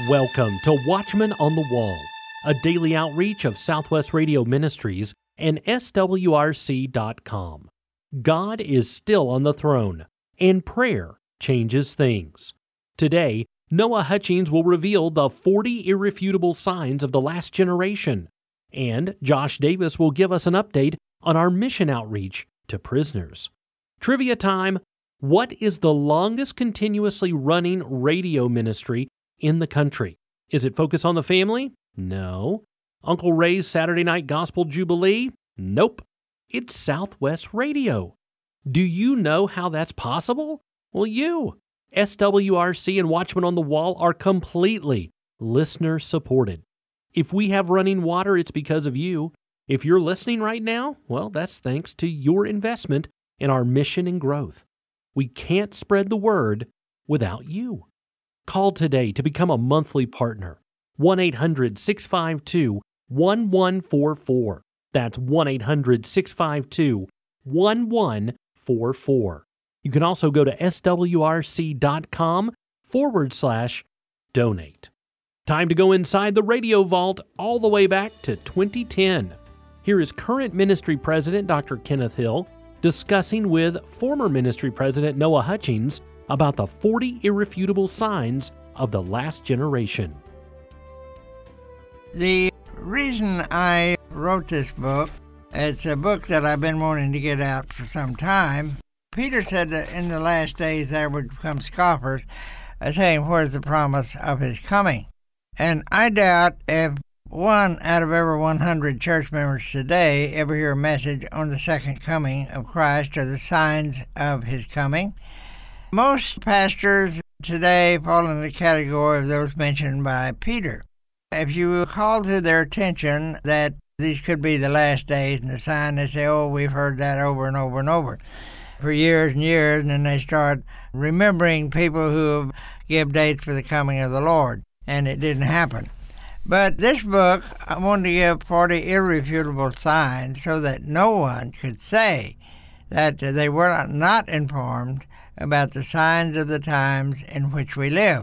Welcome to Watchman on the Wall, a daily outreach of Southwest Radio Ministries and SWRC.com. God is still on the throne, and prayer changes things. Today, Noah Hutchings will reveal the 40 irrefutable signs of the last generation, and Josh Davis will give us an update on our mission outreach to prisoners. Trivia time: what is the longest continuously running radio ministry in the country? Is it Focus on the Family? No. Uncle Ray's Saturday Night Gospel Jubilee? Nope. It's Southwest Radio. Do you know how that's possible? Well, SWRC and Watchman on the Wall are completely listener-supported. If we have running water, it's because of you. If you're listening right now, well, that's thanks to your investment in our mission and growth. We can't spread the word without you. Call today to become a monthly partner. 1-800-652-1144. That's 1-800-652-1144. You can also go to swrc.com/donate. Time to go inside the radio vault all the way back to 2010. Here is current ministry president Dr. Kenneth Hill discussing with former ministry president Noah Hutchings about the 40 irrefutable signs of the last generation. The reason I wrote this book, it's a book that I've been wanting to get out for some time. Peter said that in the last days there would come scoffers saying, where's the promise of his coming? And I doubt if one out of every 100 church members today ever hear a message on the second coming of Christ or the signs of his coming. Most pastors today fall in the category of those mentioned by Peter. If you call to their attention that these could be the last days and the sign, they say, oh, we've heard that over and over and over for years and years, and then they start remembering people who give dates for the coming of the Lord, and it didn't happen. But this book, I wanted to give 40 irrefutable signs so that no one could say that they were not informed about the signs of the times in which we live.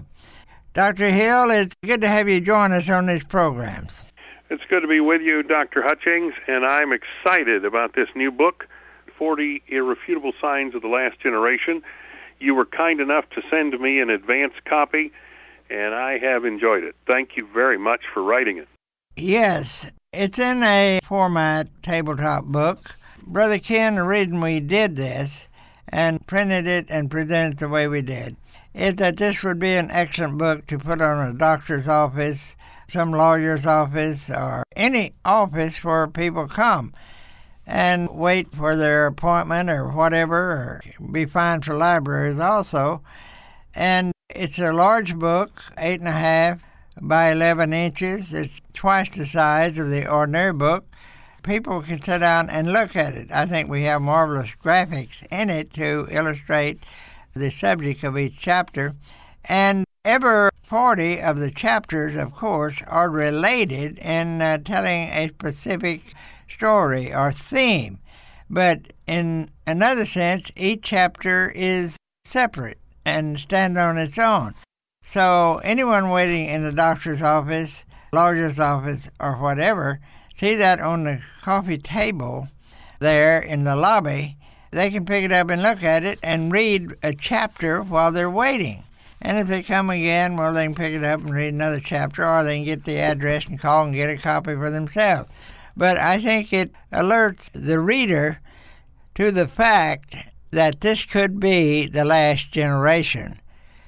Dr. Hill, it's good to have you join us on these programs. It's good to be with you, Dr. Hutchings, and I'm excited about this new book, 40 Irrefutable Signs of the Last Generation. You were kind enough to send me an advance copy, and I have enjoyed it. Thank you very much for writing it. Yes, it's in a format tabletop book. Brother Ken, the reason we did this and printed it and presented it the way we did is that this would be an excellent book to put on a doctor's office, some lawyer's office, or any office where people come and wait for their appointment or whatever, or be fine for libraries also. And it's a large book, 8.5 by 11 inches. It's twice the size of the ordinary book. People can sit down and look at it. I think we have marvelous graphics in it to illustrate the subject of each chapter. And every 40 of the chapters, of course, are related in telling a specific story or theme. But in another sense, each chapter is separate and stand on its own. So anyone waiting in the doctor's office, lawyer's office, or whatever, see that on the coffee table there in the lobby, they can pick it up and look at it and read a chapter while they're waiting. And if they come again, well, they can pick it up and read another chapter, or they can get the address and call and get a copy for themselves. But I think it alerts the reader to the fact that this could be the last generation.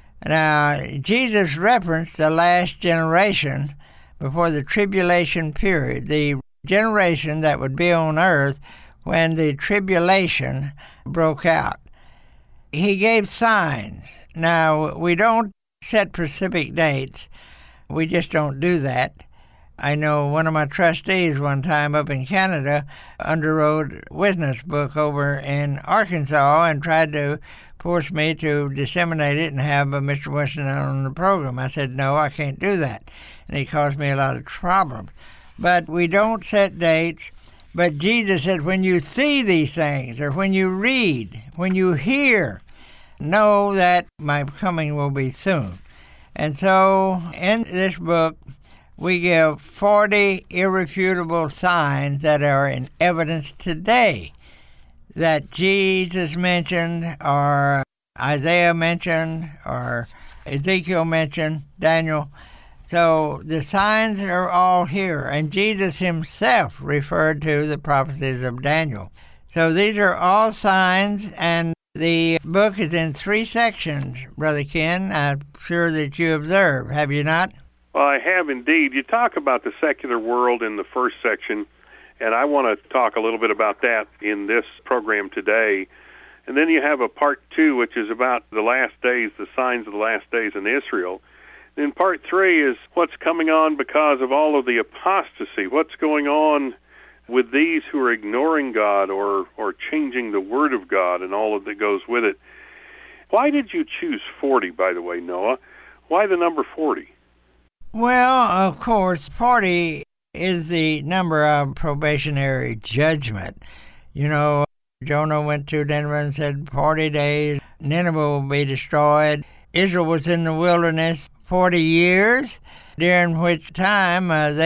Now, Jesus referenced the last generation before the tribulation period, the generation that would be on earth when the tribulation broke out. He gave signs. Now, we don't set specific dates. We just don't do that. I know one of my trustees one time up in Canada underwrote a witness book over in Arkansas and tried to force me to disseminate it and have Mr. Weston on the program. I said, no, I can't do that. And he caused me a lot of problems. But we don't set dates. But Jesus said, when you see these things, or when you read, when you hear, know that my coming will be soon. And so in this book, we give 40 irrefutable signs that are in evidence today that Jesus mentioned, or Isaiah mentioned, or Ezekiel mentioned, Daniel. So the signs are all here, and Jesus himself referred to the prophecies of Daniel. So these are all signs, and the book is in 3 sections, Brother Ken. I'm sure that you observe, have you not? Well, I have indeed. You talk about the secular world in the first section, and I want to talk a little bit about that in this program today. And then you have a part 2, which is about the last days, the signs of the last days in Israel. Then part 3 is what's coming on because of all of the apostasy, what's going on with these who are ignoring God or changing the Word of God and all of that goes with it. Why did you choose 40, by the way, Noah? Why the number 40? Well, of course, 40 is the number of probationary judgment. You know, Jonah went to Nineveh and said 40 days, Nineveh will be destroyed. Israel was in the wilderness 40 years, during which time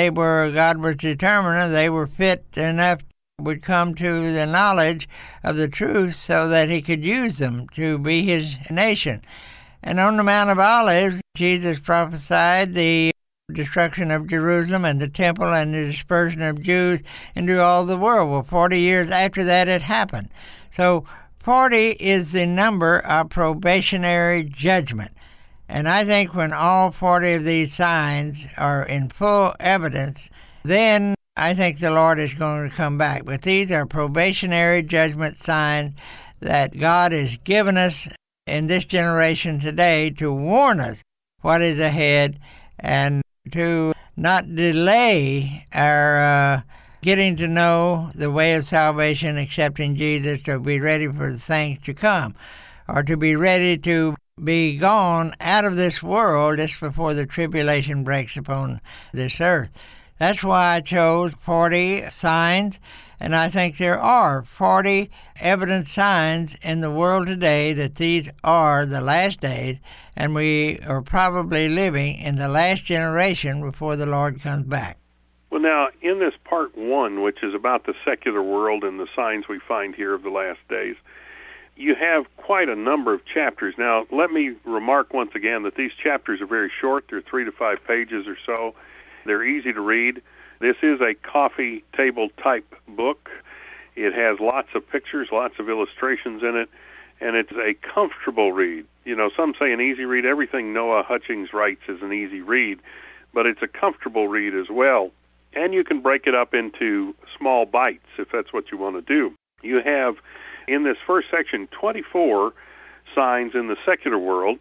God was determined they were fit enough, would come to the knowledge of the truth so that he could use them to be his nation. And on the Mount of Olives, Jesus prophesied the destruction of Jerusalem and the temple and the dispersion of Jews into all the world. Well, 40 years after that it happened. So 40 is the number of probationary judgment. And I think when all 40 of these signs are in full evidence, then I think the Lord is going to come back. But these are probationary judgment signs that God has given us in this generation today to warn us what is ahead and to not delay our getting to know the way of salvation, accepting Jesus, to be ready for the things to come, or to be ready to be gone out of this world just before the tribulation breaks upon this earth. That's why I chose 40 signs, and I think there are 40 evident signs in the world today that these are the last days, and we are probably living in the last generation before the Lord comes back. Well, now, in this part 1, which is about the secular world and the signs we find here of the last days, you have quite a number of chapters. Now, let me remark once again that these chapters are very short. They're 3 to 5 pages or so. They're easy to read. This is a coffee table type book. It has lots of pictures, lots of illustrations in it, and it's a comfortable read. You know, some say an easy read. Everything Noah Hutchings writes is an easy read, but it's a comfortable read as well. And you can break it up into small bites if that's what you want to do. You have, in this first section, 24 signs in the secular world.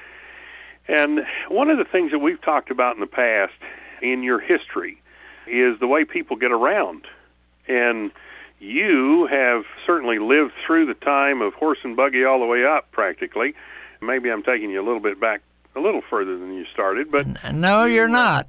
And one of the things that we've talked about in the past in your history is the way people get around. And you have certainly lived through the time of horse and buggy all the way up, practically. Maybe I'm taking you a little bit back, a little further than you started, but no, you're not.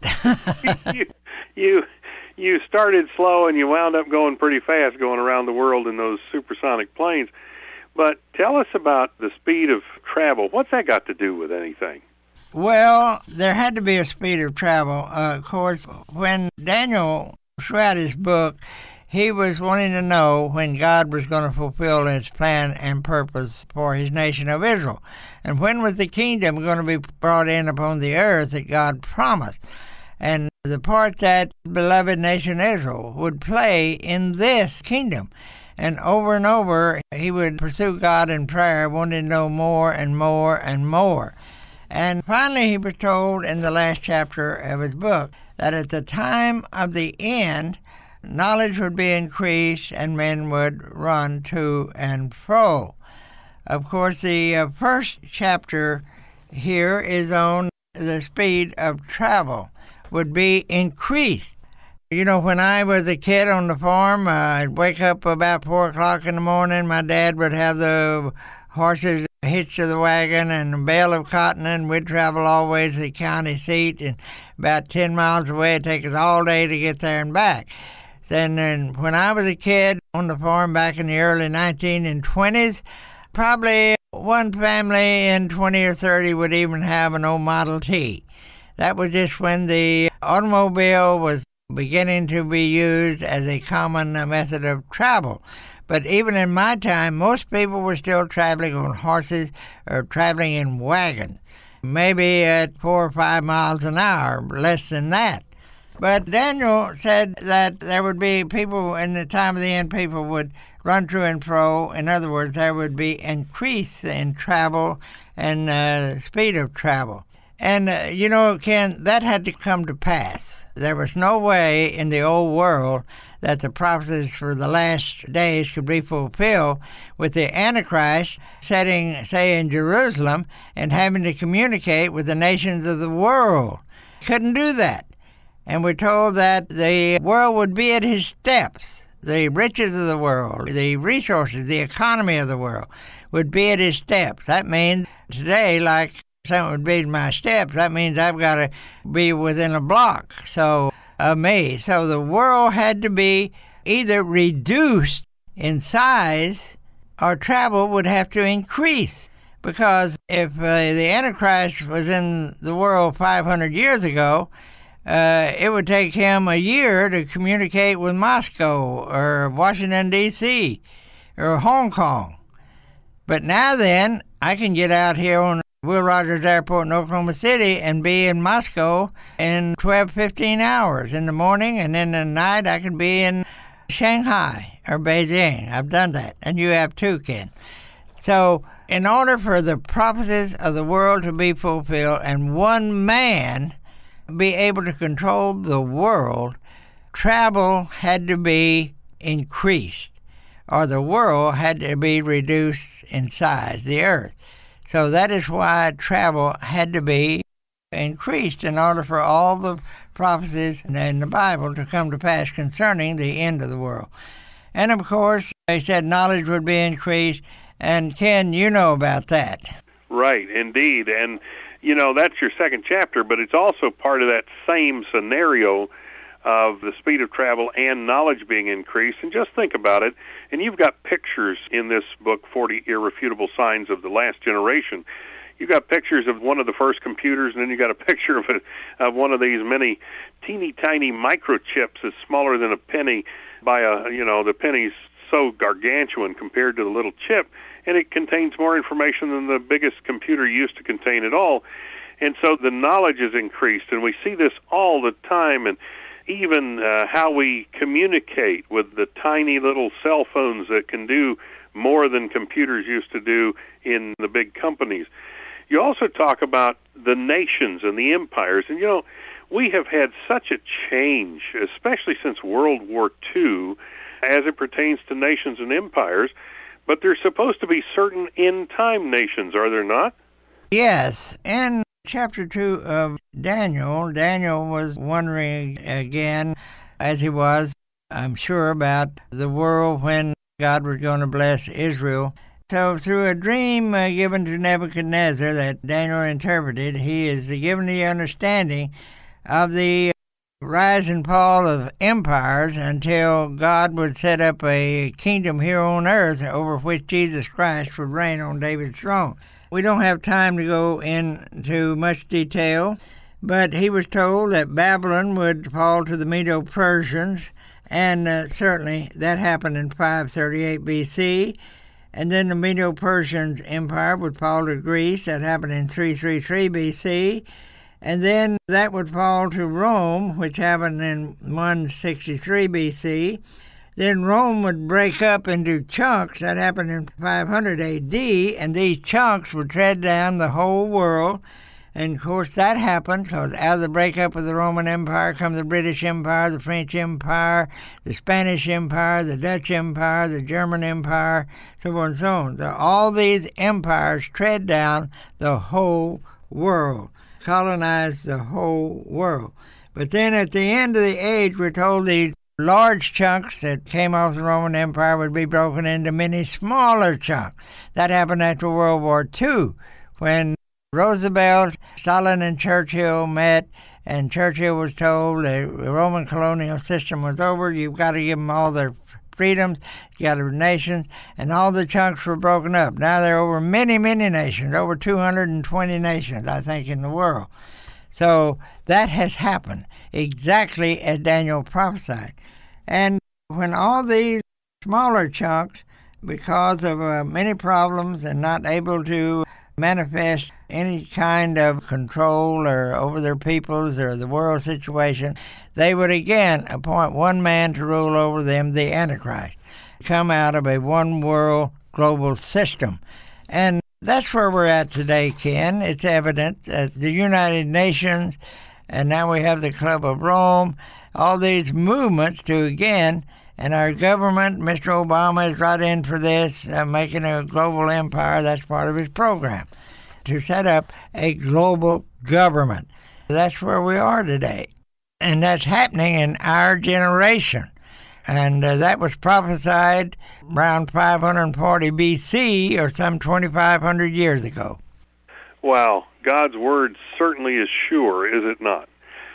You started slow and you wound up going pretty fast, going around the world in those supersonic planes. But tell us about the speed of travel. What's that got to do with anything? Well, there had to be a speed of travel. Of course, when Daniel wrote his book, he was wanting to know when God was going to fulfill his plan and purpose for his nation of Israel. And when was the kingdom going to be brought in upon the earth that God promised? And the part that beloved nation Israel would play in this kingdom. And over, he would pursue God in prayer, wanting to know more and more and more. And finally, he was told in the last chapter of his book that at the time of the end, knowledge would be increased and men would run to and fro. Of course, the first chapter here is on the speed of travel would be increased. You know, when I was a kid on the farm, I'd wake up about 4 o'clock in the morning. My dad would have the horses hitched to the wagon and a bale of cotton, and we'd travel all the way to the county seat, and about 10 miles away. It'd take us all day to get there and back. Then when I was a kid on the farm back in the early 1920s, probably one family in 20 or 30 would even have an old Model T. That was just when the automobile was beginning to be used as a common method of travel. But even in my time, most people were still traveling on horses or traveling in wagons, maybe at 4 or 5 miles an hour, less than that. But Daniel said that there would be people, in the time of the end, people would run to and fro. In other words, there would be increase in travel and speed of travel. And, Ken, that had to come to pass. There was no way in the old world that the prophecies for the last days could be fulfilled with the Antichrist sitting, say, in Jerusalem and having to communicate with the nations of the world. Couldn't do that. And we're told that the world would be at his steps. The riches of the world, the resources, the economy of the world would be at his steps. That means today, like something would be my steps, that means I've got to be within a block of me. So the world had to be either reduced in size or travel would have to increase. Because if the Antichrist was in the world 500 years ago, it would take him a year to communicate with Moscow or Washington, D.C. or Hong Kong. But now then, I can get out here on Will Rogers Airport in Oklahoma City and be in Moscow in 12, 15 hours in the morning, and in the night I could be in Shanghai or Beijing. I've done that, and you have too, Ken. So in order for the prophecies of the world to be fulfilled and one man be able to control the world, travel had to be increased, or the world had to be reduced in size, the earth. So that is why travel had to be increased in order for all the prophecies in the Bible to come to pass concerning the end of the world. And of course, they said knowledge would be increased, and Ken, you know about that. Right, indeed. And, that's your second chapter, but it's also part of that same scenario of the speed of travel and knowledge being increased. And just think about it. And you've got pictures in this book, 40 Irrefutable Signs of the Last Generation. You've got pictures of one of the first computers, and then you got a picture of one of these many teeny tiny microchips that's smaller than a penny by the penny's so gargantuan compared to the little chip, and it contains more information than the biggest computer used to contain at all. And so the knowledge is increased, and we see this all the time, and even how we communicate with the tiny little cell phones that can do more than computers used to do in the big companies. You also talk about the nations and the empires, and we have had such a change, especially since World War II, as it pertains to nations and empires, but there's supposed to be certain end-time nations, are there not? Yes, in chapter 2 of Daniel was wondering again, as he was, I'm sure, about the world when God was going to bless Israel. So through a dream given to Nebuchadnezzar that Daniel interpreted, he is given the understanding of the rise and fall of empires until God would set up a kingdom here on earth over which Jesus Christ would reign on David's throne. We don't have time to go into much detail, but he was told that Babylon would fall to the Medo-Persians, and certainly that happened in 538 B.C., and then the Medo-Persian Empire would fall to Greece. That happened in 333 B.C., and then that would fall to Rome, which happened in 163 B.C. Then Rome would break up into chunks. That happened in 500 A.D., and these chunks would tread down the whole world. And, of course, that happened because out of the breakup of the Roman Empire come the British Empire, the French Empire, the Spanish Empire, the Dutch Empire, the German Empire, so on and so on. So all these empires tread down the whole world, colonize the whole world. But then at the end of the age, we're told these large chunks that came off the Roman Empire would be broken into many smaller chunks. That happened after World War II, when Roosevelt, Stalin, and Churchill met, and Churchill was told the Roman colonial system was over. You've got to give them all their freedoms, you got nations, and all the chunks were broken up. Now there are over many, many nations, over 220 nations, I think, in the world. So that has happened exactly as Daniel prophesied. And when all these smaller chunks, because of many problems and not able to manifest any kind of control or over their peoples or the world situation, they would again appoint one man to rule over them, the Antichrist, come out of a one world global system. And that's where we're at today, Ken. It's evident that the United Nations, and now we have the Club of Rome, all these movements to again, and our government, Mr. Obama is right in for this, making a global empire. That's part of his program, to set up a global government. That's where we are today. And that's happening in our generation. And that was prophesied around 540 B.C. or some 2,500 years ago. Wow, God's word certainly is sure, is it not?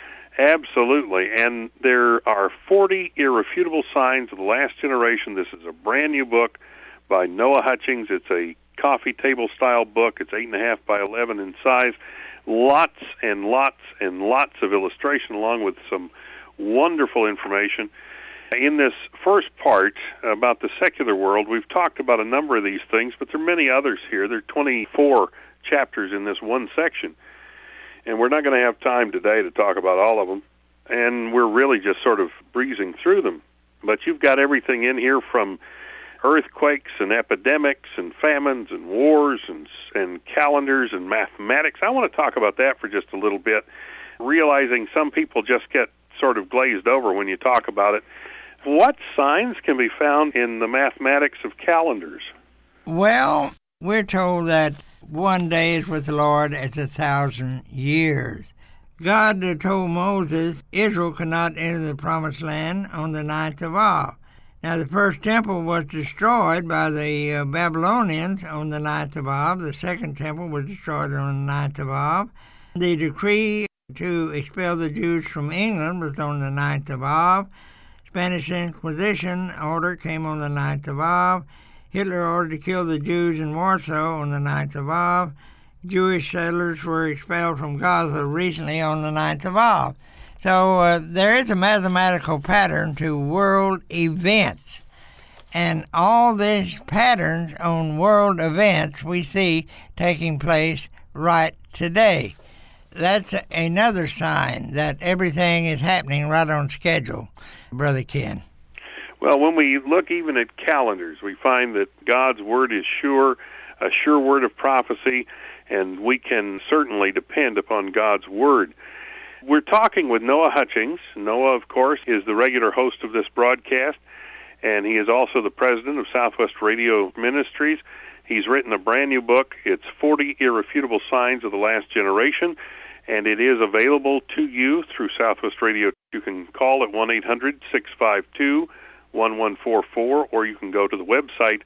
Absolutely. And there are 40 irrefutable signs of the last generation. This is a brand new book by Noah Hutchings. It's a coffee table style book. It's 8.5 by 11 in size. Lots and lots and lots of illustration along with some wonderful information. In this first part about the secular world, we've talked about a number of these things, but there are many others here. There are 24 chapters in this one section. And we're not going to have time today to talk about all of them, and we're really just sort of breezing through them. But you've got everything in here from earthquakes and epidemics and famines and wars and calendars and mathematics. I want to talk about that for just a little bit, realizing some people just get sort of glazed over when you talk about it. What signs can be found in the mathematics of calendars? Well, we're told that one day is with the Lord as 1,000 years. God told Moses Israel could not enter the promised land on the 9th of Av. Now, the first temple was destroyed by the Babylonians on the 9th of Av. The second temple was destroyed on the 9th of Av. The decree to expel the Jews from England was on the 9th of Av. Spanish Inquisition order came on the 9th of Av. Hitler ordered to kill the Jews in Warsaw on the 9th of Av. Jewish settlers were expelled from Gaza recently on the 9th of Av. So there is a mathematical pattern to world events. And all these patterns on world events we see taking place right today. That's another sign that everything is happening right on schedule, Brother Ken. Well, when we look even at calendars, we find that God's word is sure, a sure word of prophecy, and we can certainly depend upon God's word. We're talking with Noah Hutchings. Noah, of course, is the regular host of this broadcast, and he is also the president of Southwest Radio Ministries. He's written a brand new book. It's 40 Irrefutable Signs of the Last Generation, and it is available to you through Southwest Radio. You can call at 1-800-652-1144, or you can go to the website,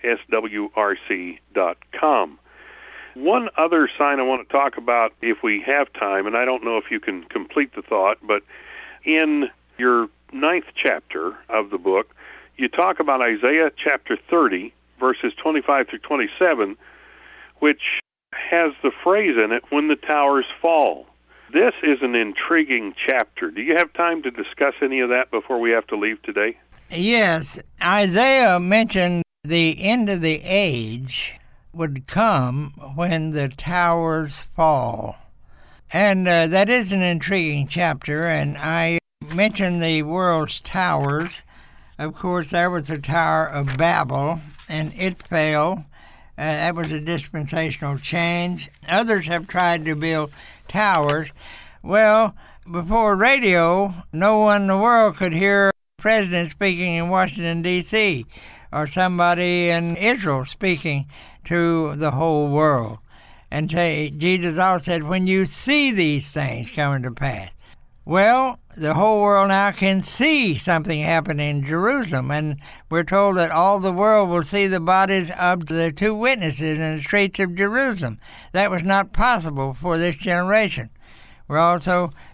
swrc.com. One other sign I want to talk about if we have time, and I don't know if you can complete the thought, but in your 9th chapter of the book, you talk about Isaiah chapter 30, verses 25 through 27, which has the phrase in it, when the towers fall. This is an intriguing chapter. Do you have time to discuss any of that before we have to leave today? Yes. Isaiah mentioned the end of the age would come when the towers fall. And that is an intriguing chapter, and I mentioned the world's towers. Of course, there was the Tower of Babel, and it fell. That was a dispensational change. Others have tried to build towers. Well, before radio, no one in the world could hear a president speaking in Washington, D.C., or somebody in Israel speaking to the whole world. And Jesus also said, when you see these things coming to pass. Well, the whole world now can see something happen in Jerusalem, and we're told that all the world will see the bodies of the two witnesses in the streets of Jerusalem. That was not possible for this generation. We're also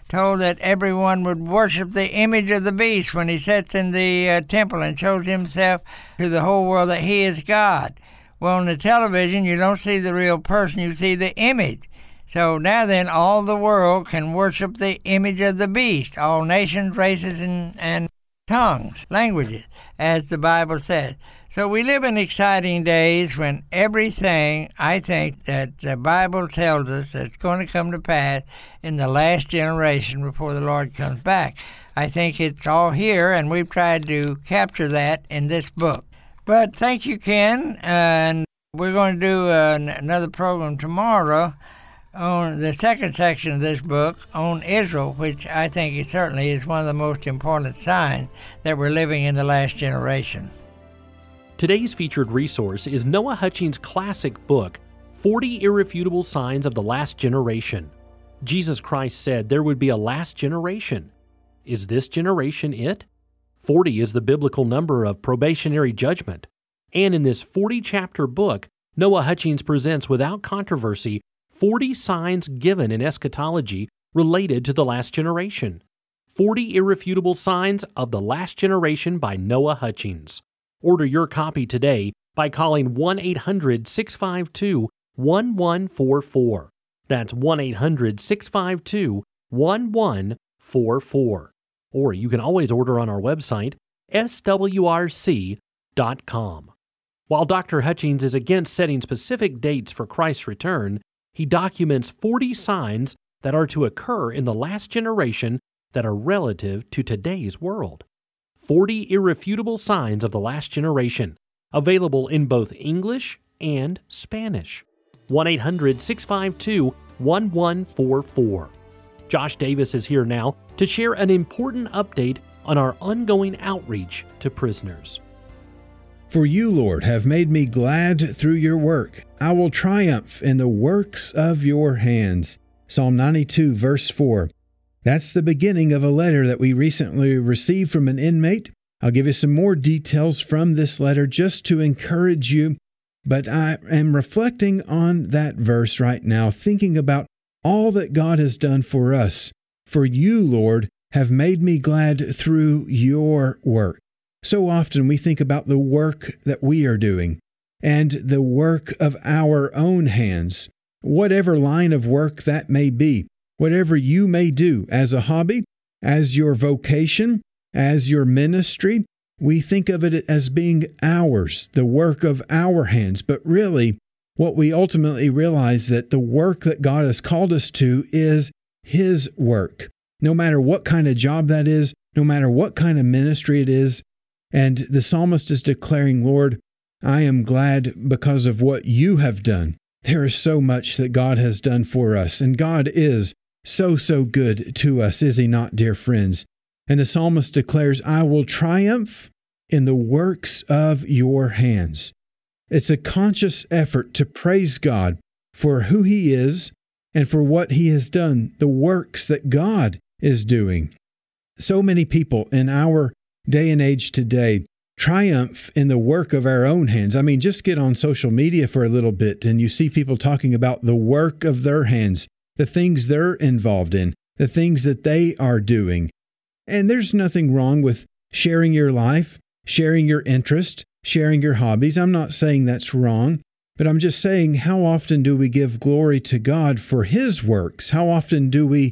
told that everyone would worship the image of the beast when he sits in the temple and shows himself to the whole world that he is God. Well, on the television, you don't see the real person, you see the image. So now then, all the world can worship the image of the beast, all nations, races, and tongues, languages, as the Bible says. So we live in exciting days when everything, I think, that the Bible tells us that's going to come to pass in the last generation before the Lord comes back. I think it's all here, and we've tried to capture that in this book. But thank you, Ken, and we're going to do another program tomorrow on the second section of this book on Israel, which I think it certainly is one of the most important signs that we're living in the last generation. Today's featured resource is Noah Hutchings' classic book, 40 Irrefutable Signs of the Last Generation. Jesus Christ said there would be a last generation. Is this generation it? 40 is the biblical number of probationary judgment. And in this 40-chapter book, Noah Hutchings presents without controversy 40 signs given in eschatology related to the last generation. 40 Irrefutable Signs of the Last Generation by Noah Hutchings. Order your copy today by calling 1-800-652-1144. That's 1-800-652-1144. Or you can always order on our website, swrc.com. While Dr. Hutchings is against setting specific dates for Christ's return, he documents 40 signs that are to occur in the last generation that are relative to today's world. 40 Irrefutable Signs of the Last Generation, available in both English and Spanish. 1-800-652-1144. Josh Davis is here now to share an important update on our ongoing outreach to prisoners. For you, Lord, have made me glad through your work. I will triumph in the works of your hands. Psalm 92, verse 4. That's the beginning of a letter that we recently received from an inmate. I'll give you some more details from this letter just to encourage you, but I am reflecting on that verse right now, thinking about all that God has done for us. For you, Lord, have made me glad through your work. So often we think about the work that we are doing and the work of our own hands, whatever line of work that may be. Whatever you may do as a hobby, as your vocation, as your ministry, we think of it as being ours, the work of our hands. But really, what we ultimately realize that the work that God has called us to is His work. No matter what kind of job that is, no matter what kind of ministry it is. And the psalmist is declaring, Lord, I am glad because of what you have done. There is so much that God has done for us, and God is so good to us, is He not, dear friends? And the psalmist declares, I will triumph in the works of your hands. It's a conscious effort to praise God for who He is and for what He has done, the works that God is doing. So many people in our day and age today triumph in the work of our own hands. I mean, just get on social media for a little bit and you see people talking about the work of their hands, the things they're involved in, the things that they are doing. And there's nothing wrong with sharing your life, sharing your interest, sharing your hobbies. I'm not saying that's wrong, but I'm just saying, how often do we give glory to God for His works? How often do we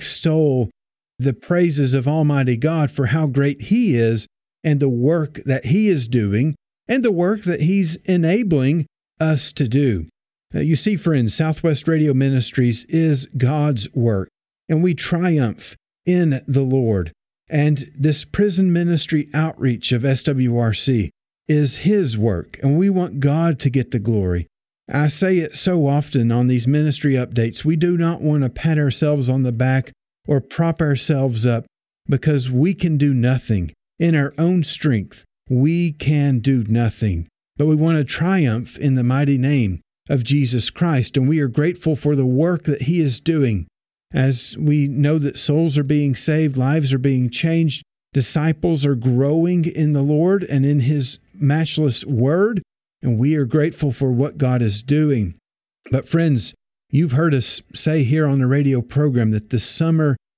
extol the praises of Almighty God for how great He is and the work that He is doing and the work that He's enabling us to do? You see, friends, Southwest Radio Ministries is God's work, and we triumph in the Lord. And this prison ministry outreach of SWRC is His work, and we want God to get the glory. I say it so often on these ministry updates, we do not want to pat ourselves on the back or prop ourselves up because we can do nothing. In our own strength, we can do nothing. But we want to triumph in the mighty name of Jesus Christ, and we are grateful for the work that He is doing. As we know that souls are being saved, lives are being changed, disciples are growing in the Lord and in His matchless Word, and we are grateful for what God is doing. But friends, you've heard us say here on the radio program that the summer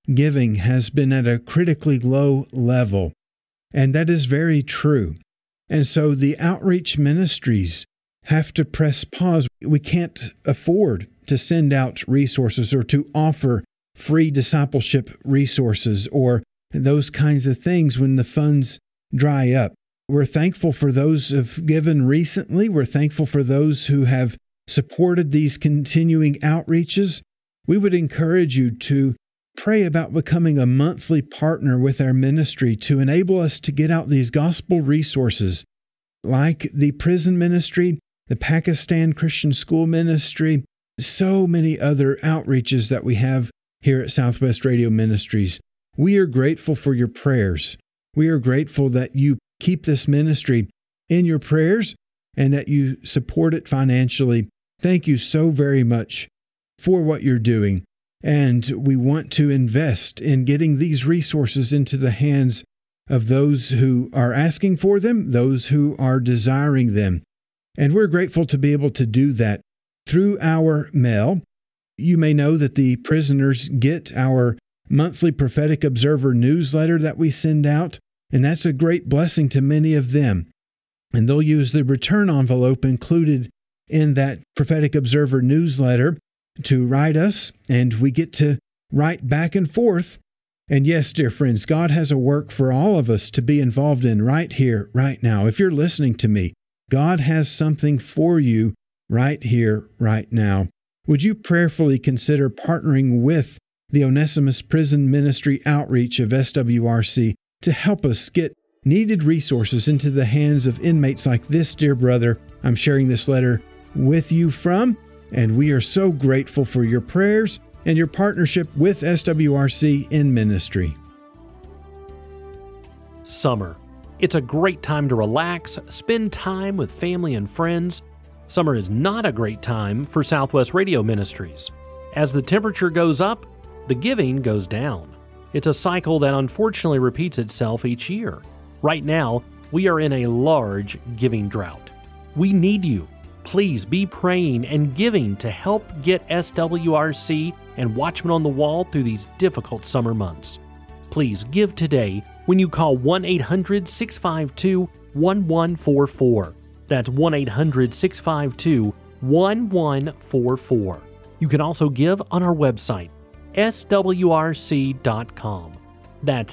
giving has been at a critically low level. And that is very true. And so the outreach ministries have to press pause. We can't afford to send out resources or to offer free discipleship resources or those kinds of things when the funds dry up. We're thankful for those who've given recently. We're thankful for those who have supported these continuing outreaches. We would encourage you to pray about becoming a monthly partner with our ministry to enable us to get out these gospel resources like the prison ministry, the Pakistan Christian School Ministry, so many other outreaches that we have here at Southwest Radio Ministries. We are grateful for your prayers. We are grateful that you keep this ministry in your prayers and that you support it financially. Thank you so very much for what you're doing. And we want to invest in getting these resources into the hands of those who are asking for them, those who are desiring them. And we're grateful to be able to do that through our mail. You may know that the prisoners get our monthly Prophetic Observer newsletter that we send out, and that's a great blessing to many of them. And they'll use the return envelope included in that Prophetic Observer newsletter to write us, and we get to write back and forth. And yes, dear friends, God has a work for all of us to be involved in right here, right now. If you're listening to me, God has something for you right here, right now. Would you prayerfully consider partnering with the Onesimus Prison Ministry Outreach of SWRC to help us get needed resources into the hands of inmates like this dear brother I'm sharing this letter with you from? And we are so grateful for your prayers and your partnership with SWRC in ministry. Summer. It's a great time to relax, spend time with family and friends. Summer is not a great time for Southwest Radio Ministries. As the temperature goes up, the giving goes down. It's a cycle that unfortunately repeats itself each year. Right now, we are in a large giving drought. We need you. Please be praying and giving to help get SWRC and Watchmen on the Wall through these difficult summer months. Please give today when you call 1-800-652-1144. That's 1-800-652-1144. You can also give on our website, swrc.com. That's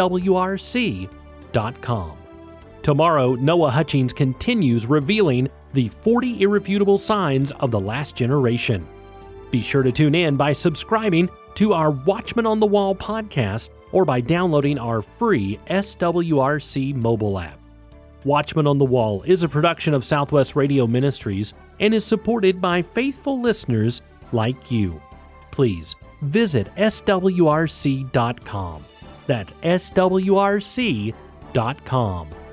swrc.com. Tomorrow, Noah Hutchings continues revealing the 40 irrefutable signs of the last generation. Be sure to tune in by subscribing to our Watchmen on the Wall podcast or by downloading our free SWRC mobile app. Watchmen on the Wall is a production of Southwest Radio Ministries and is supported by faithful listeners like you. Please visit swrc.com. That's swrc.com.